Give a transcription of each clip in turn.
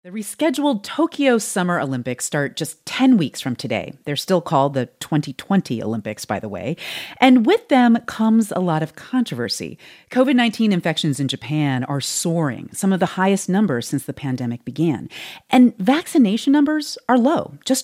The rescheduled Tokyo Summer Olympics start just 10 weeks from today. They're still called the 2020 Olympics, by the way. And with them comes a lot of controversy. COVID-19 infections in Japan are soaring, some of the highest numbers since the pandemic began. And vaccination numbers are low. Just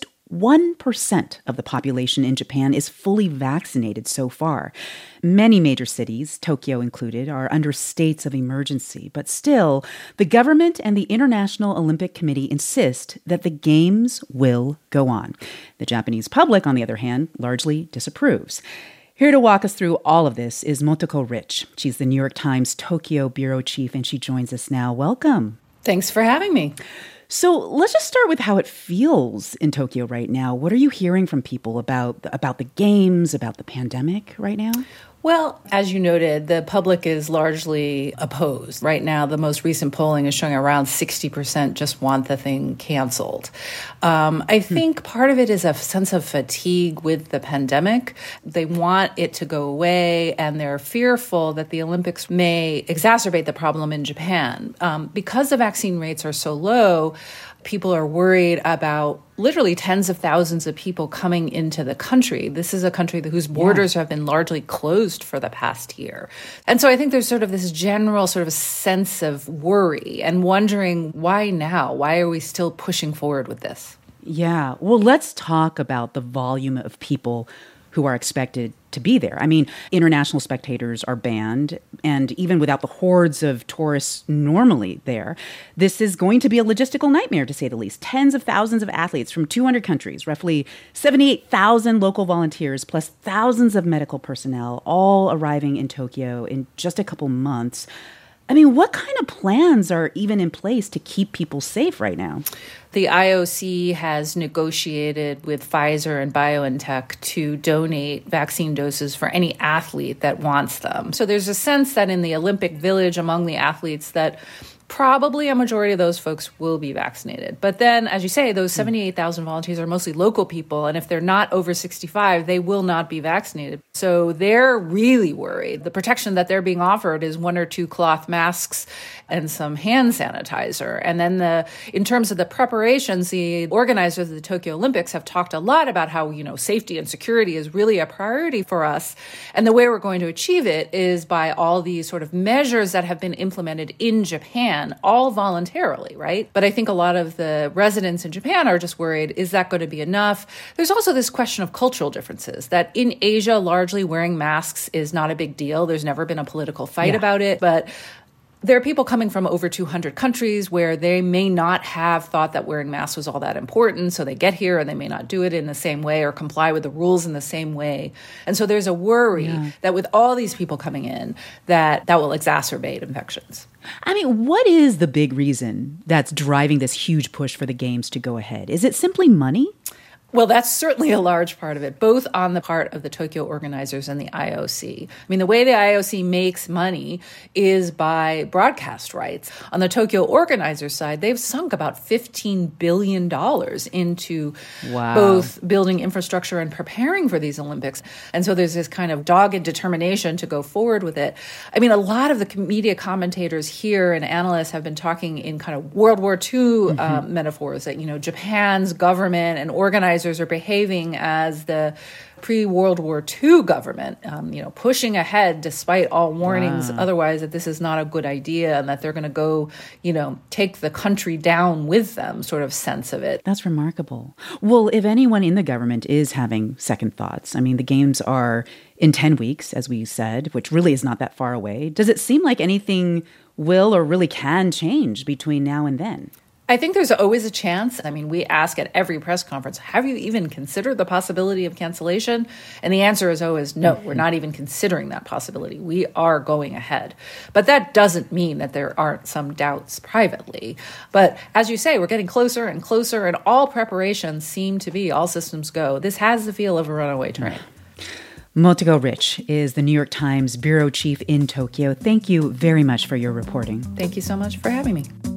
1% of the population in Japan is fully vaccinated so far. Many major cities, Tokyo included, are under states of emergency. But still, the government and the International Olympic Committee insist that the Games will go on. The Japanese public, on the other hand, largely disapproves. Here to walk us through all of this is Motoko Rich. She's the New York Times Tokyo bureau chief, and she joins us now. Welcome. Thanks for having me. So let's just start with how it feels in Tokyo right now. What are you hearing from people about the games, about the pandemic right now? Well, as you noted, the public is largely opposed. Right now, the most recent polling is showing around 60% just want the thing canceled. I think part of it is a sense of fatigue with the pandemic. They want it to go away, and they're fearful that the Olympics may exacerbate the problem in Japan. Because the vaccine rates are so low, people are worried about literally tens of thousands of people coming into the country. This is a country whose borders have been largely closed for the past year. And so I think there's sort of this general sort of sense of worry and wondering, why now? Why are we still pushing forward with this? Yeah. Well, let's talk about the volume of people who are expected to be there. I mean, international spectators are banned, and even without the hordes of tourists normally there, this is going to be a logistical nightmare, to say the least. Tens of thousands of athletes from 200 countries, roughly 78,000 local volunteers, plus thousands of medical personnel, all arriving in Tokyo in just a couple months. I mean, what kind of plans are even in place to keep people safe right now? The IOC has negotiated with Pfizer and BioNTech to donate vaccine doses for any athlete that wants them. So there's a sense that in the Olympic Village among the athletes that probably a majority of those folks will be vaccinated. But then, as you say, those 78,000 volunteers are mostly local people. And if they're not over 65, they will not be vaccinated. So they're really worried. The protection that they're being offered is 1 or 2 cloth masks and some hand sanitizer. And then in terms of the preparations, the organizers of the Tokyo Olympics have talked a lot about how, safety and security is really a priority for us. And the way we're going to achieve it is by all these sort of measures that have been implemented in Japan, all voluntarily, right? But I think a lot of the residents in Japan are just worried, is that going to be enough? There's also this question of cultural differences, that in Asia, largely wearing masks is not a big deal. There's never been a political fight about it, but there are people coming from over 200 countries where they may not have thought that wearing masks was all that important. So they get here and they may not do it in the same way or comply with the rules in the same way. And so there's a worry that with all these people coming in, that will exacerbate infections. I mean, what is the big reason that's driving this huge push for the games to go ahead? Is it simply money? Well, that's certainly a large part of it, both on the part of the Tokyo organizers and the IOC. I mean, the way the IOC makes money is by broadcast rights. On the Tokyo organizers side, they've sunk about $15 billion into both building infrastructure and preparing for these Olympics. And so there's this kind of dogged determination to go forward with it. I mean, a lot of the media commentators here and analysts have been talking in kind of World War II metaphors that, Japan's government and organizers are behaving as the pre-World War II government, pushing ahead despite all warnings otherwise that this is not a good idea and that they're going to go, take the country down with them, sort of sense of it. That's remarkable. Well, if anyone in the government is having second thoughts, I mean, the games are in 10 weeks, as we said, which really is not that far away. Does it seem like anything will or really can change between now and then? I think there's always a chance. I mean, we ask at every press conference, have you even considered the possibility of cancellation? And the answer is always no, we're not even considering that possibility. We are going ahead. But that doesn't mean that there aren't some doubts privately. But as you say, we're getting closer and closer, and all preparations seem to be all systems go. This has the feel of a runaway train. Motoko Rich is the New York Times bureau chief in Tokyo. Thank you very much for your reporting. Thank you so much for having me.